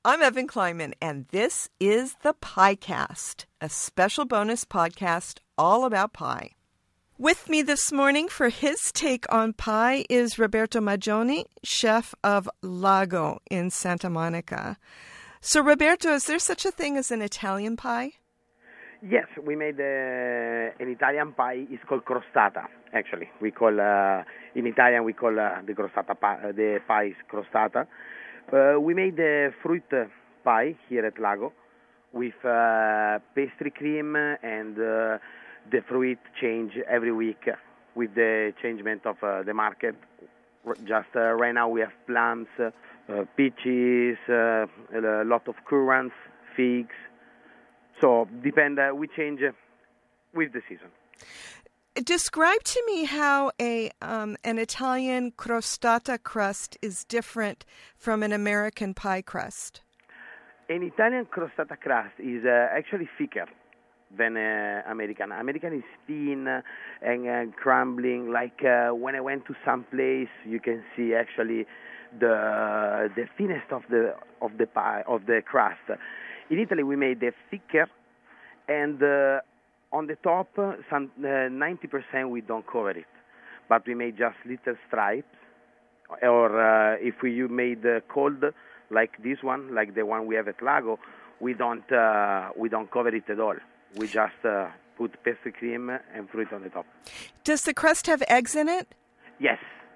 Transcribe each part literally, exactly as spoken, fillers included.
I'm Evan Kleinman, and this is the PieCast, a special bonus podcast all about pie. With me this morning for his take on pie is Roberto Maggioni, chef of Lago in Santa Monica. So, Roberto, is there such a thing as an Italian pie? Yes, we made uh, an Italian pie. It's called crostata, actually. We call, uh, in Italian, we call uh, the crostata pie, uh, the pie is crostata. Uh, we made the fruit pie here at Lago with uh, pastry cream, and uh, the fruit change every week with the changement of uh, the market. Just uh, right now we have plums, uh, peaches, uh, a lot of currants, figs. So depend. Uh, we change uh, with the season. Describe to me how a um, an Italian crostata crust is different from an American pie crust. An Italian crostata crust is uh, actually thicker than uh, American. American is thin uh, and uh, crumbling. Like uh, when I went to some place, you can see actually the the thinnest of the of the pie of the crust. In Italy, we made it thicker, and uh, on the top, uh, some uh, ninety percent we don't cover it, but we made just little stripes. Or uh, if we you made uh, cold, like this one, like the one we have at Lago, we don't uh, we don't cover it at all. We just uh, put pastry cream and fruit on the top. Does the crust have eggs in it? Yes.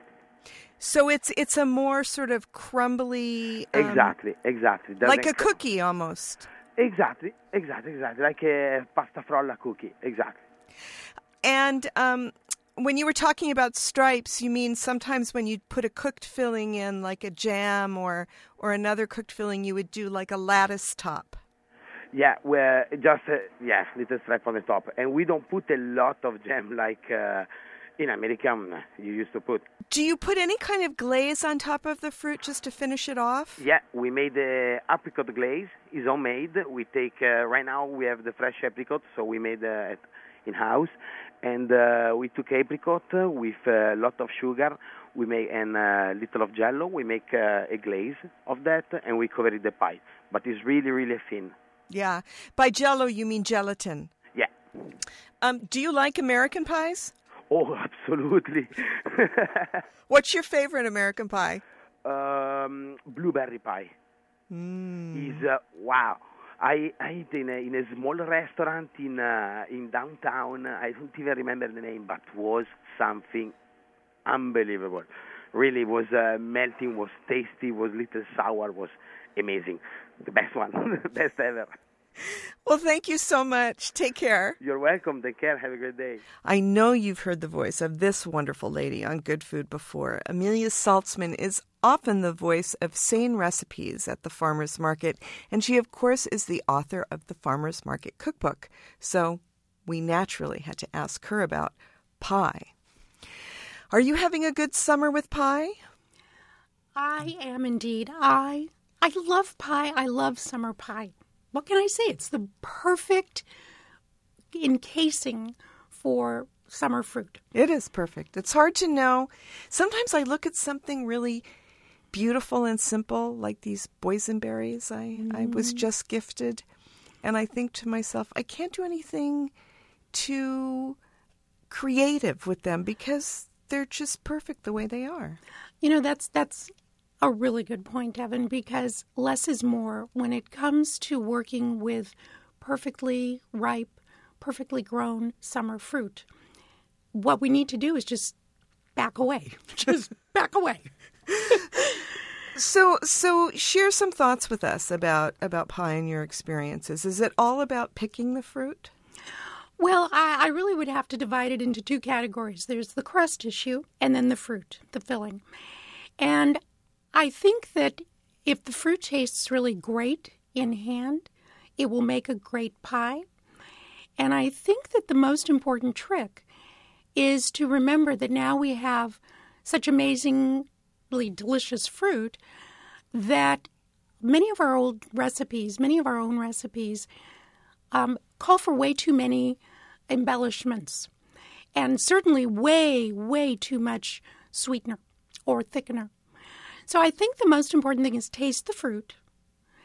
So it's it's a more sort of crumbly... Um, exactly, exactly. Doesn't like a cookie almost. Exactly, exactly, exactly. Like a pasta frolla cookie, exactly. And um, when you were talking about stripes, you mean sometimes when you put a cooked filling in, like a jam or, or another cooked filling, you would do like a lattice top. Yeah, well, just, uh, yeah, little stripe on the top. And we don't put a lot of jam like... Uh, in American, you used to put. Do you put any kind of glaze on top of the fruit just to finish it off? Yeah, we made the apricot glaze. It's homemade. We take, uh, right now we have the fresh apricot, so we made uh, it in-house. And uh, we took apricot with a lot of sugar. We make and a little of jello. We make uh, a glaze of that, and we cover it the pie. But it's really, really thin. Yeah. By jello, you mean gelatin? Yeah. Um, do you like American pies? Oh, absolutely. What's your favorite American pie? Um, blueberry pie. Mm. Is uh, wow. I, I eat in a, in a small restaurant in uh, in downtown. I don't even remember the name, but was something unbelievable. Really was uh, melting, was tasty, was little sour, was amazing. The best one, the best ever. Well, thank you so much. Take care. You're welcome. Take care. Have a great day. I know you've heard the voice of this wonderful lady on Good Food before. Amelia Saltzman is often the voice of Sane Recipes at the Farmer's Market, and she, of course, is the author of the Farmer's Market Cookbook. So we naturally had to ask her about pie. Are you having a good summer with pie? I am indeed. I I love pie. I love summer pie. What can I say? It's the perfect encasing for summer fruit. It is perfect. It's hard to know. Sometimes I look at something really beautiful and simple, like these boysenberries I, mm. I was just gifted, and I think to myself, I can't do anything too creative with them because they're just perfect the way they are. You know, that's that's... a really good point, Evan, because less is more when it comes to working with perfectly ripe, perfectly grown summer fruit. What we need to do is just back away. Just back away. So so share some thoughts with us about, about pie and your experiences. Is it all about picking the fruit? Well, I, I really would have to divide it into two categories. There's the crust issue and then the fruit, the filling. And I think that if the fruit tastes really great in hand, it will make a great pie. And I think that the most important trick is to remember that now we have such amazingly delicious fruit that many of our old recipes, many of our own recipes, um, call for way too many embellishments and certainly way, way too much sweetener or thickener. So I think the most important thing is taste the fruit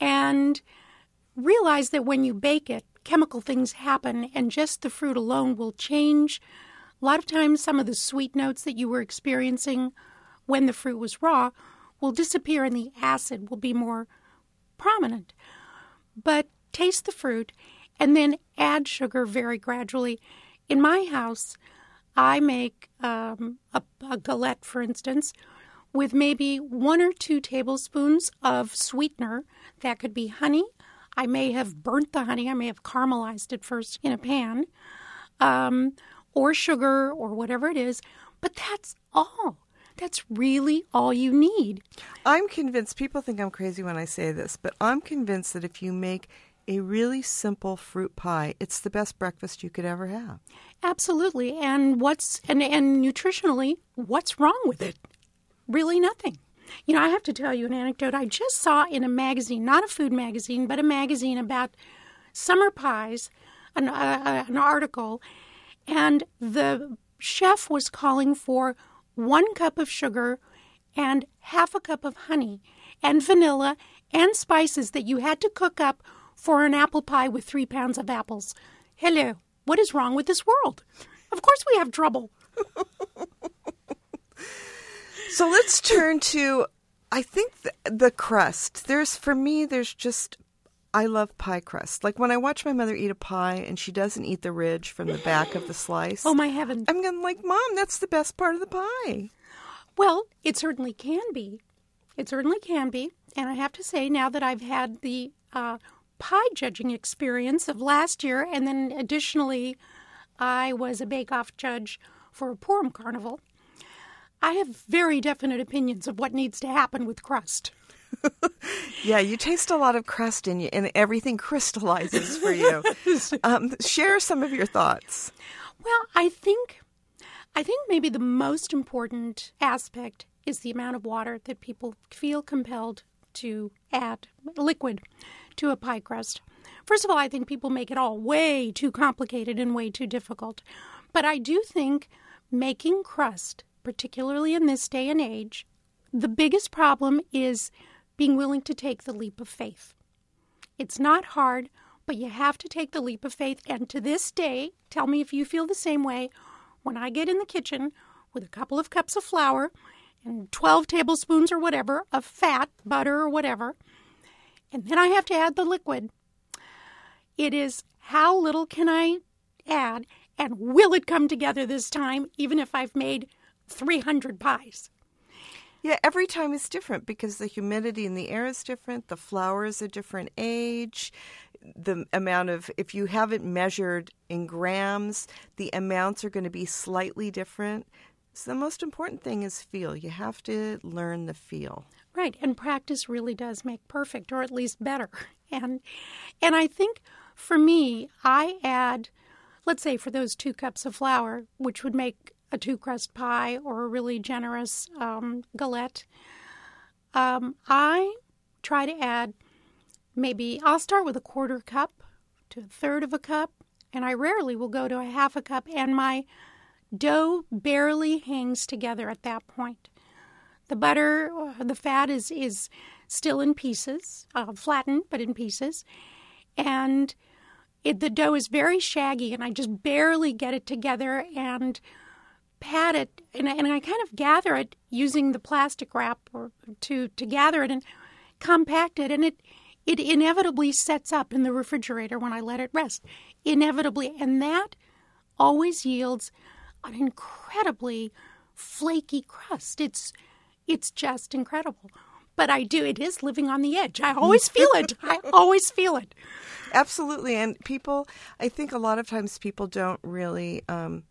and realize that when you bake it, chemical things happen, and just the fruit alone will change. A lot of times, some of the sweet notes that you were experiencing when the fruit was raw will disappear and the acid will be more prominent. But taste the fruit and then add sugar very gradually. In my house, I make um, a, a galette, for instance, with maybe one or two tablespoons of sweetener. That could be honey. I may have burnt the honey. I may have caramelized it first in a pan, um, or sugar or whatever it is. But that's all. That's really all you need. I'm convinced, people think I'm crazy when I say this, but I'm convinced that if you make a really simple fruit pie, it's the best breakfast you could ever have. Absolutely. And what's and, and nutritionally, what's wrong with it? Really nothing. You know, I have to tell you an anecdote I just saw in a magazine, not a food magazine, but a magazine about summer pies, an, uh, an article, and the chef was calling for one cup of sugar and half a cup of honey and vanilla and spices that you had to cook up for an apple pie with three pounds of apples. Hello, what is wrong with this world? Of course we have trouble. So let's turn to, I think, the, the crust. There's, for me, there's just, I love pie crust. Like when I watch my mother eat a pie and she doesn't eat the ridge from the back of the slice. Oh, my heavens. I'm going like, Mom, that's the best part of the pie. Well, it certainly can be. It certainly can be. And I have to say, now that I've had the uh, pie judging experience of last year, and then additionally, I was a bake-off judge for a Purim carnival, I have very definite opinions of what needs to happen with crust. Yeah, you taste a lot of crust in you, and everything crystallizes for you. um, share some of your thoughts. Well, I think, I think maybe the most important aspect is the amount of water that people feel compelled to add, liquid, to a pie crust. First of all, I think people make it all way too complicated and way too difficult. But I do think making crust, particularly in this day and age, the biggest problem is being willing to take the leap of faith. It's not hard, but you have to take the leap of faith. And to this day, tell me if you feel the same way, when I get in the kitchen with a couple of cups of flour and twelve tablespoons or whatever of fat, butter or whatever, and then I have to add the liquid, it is how little can I add, and will it come together this time, even if I've made three hundred pies? Yeah, every time is different because the humidity in the air is different. The flour is a different age. The amount of, if you have it measured in grams, the amounts are going to be slightly different. So the most important thing is feel. You have to learn the feel. Right, and practice really does make perfect, or at least better. And and I think for me, I add, let's say for those two cups of flour, which would make a two-crust pie or a really generous um, galette, um, I try to add maybe, I'll start with a quarter cup to a third of a cup, and I rarely will go to a half a cup, and my dough barely hangs together at that point. The butter, the fat is, is still in pieces, uh, flattened, but in pieces, and it, the dough is very shaggy, and I just barely get it together and pat it, and, and I kind of gather it using the plastic wrap or to, to gather it and compact it, and it it inevitably sets up in the refrigerator when I let it rest. Inevitably, and that always yields an incredibly flaky crust. It's it's just incredible. But I do, it is living on the edge. I always feel it. I always feel it. Absolutely. And people, I think a lot of times people don't really, um,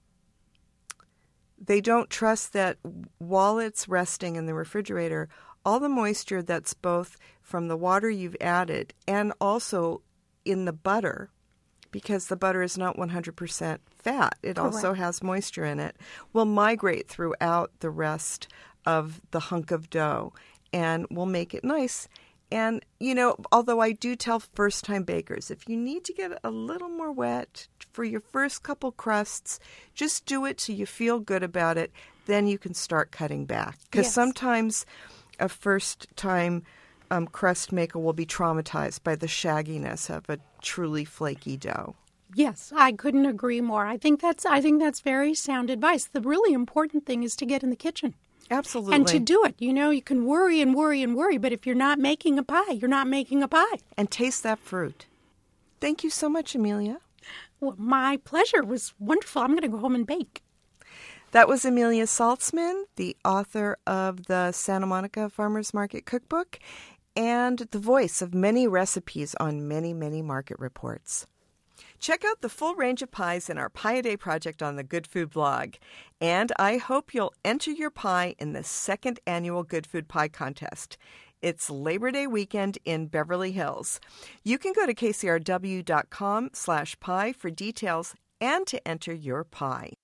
they don't trust that while it's resting in the refrigerator, all the moisture that's both from the water you've added and also in the butter, because the butter is not one hundred percent fat, it Correct. Also has moisture in it, will migrate throughout the rest of the hunk of dough and will make it nice. And, you know, although I do tell first-time bakers, if you need to get a little more wet for your first couple crusts, just do it so you feel good about it. Then you can start cutting back. Because Yes. sometimes a first-time um, crust maker will be traumatized by the shagginess of a truly flaky dough. Yes, I couldn't agree more. I think that's I think that's very sound advice. The really important thing is to get in the kitchen. Absolutely. And to do it. You know, you can worry and worry and worry, but if you're not making a pie, you're not making a pie. And taste that fruit. Thank you so much, Amelia. Well, my pleasure. It was wonderful. I'm going to go home and bake. That was Amelia Saltzman, the author of the Santa Monica Farmers Market Cookbook and the voice of many recipes on many, many market reports. Check out the full range of pies in our Pie A Day project on the Good Food blog. And I hope you'll enter your pie in the second annual Good Food Pie Contest. It's Labor Day weekend in Beverly Hills. You can go to kcrw.com slash pie for details and to enter your pie.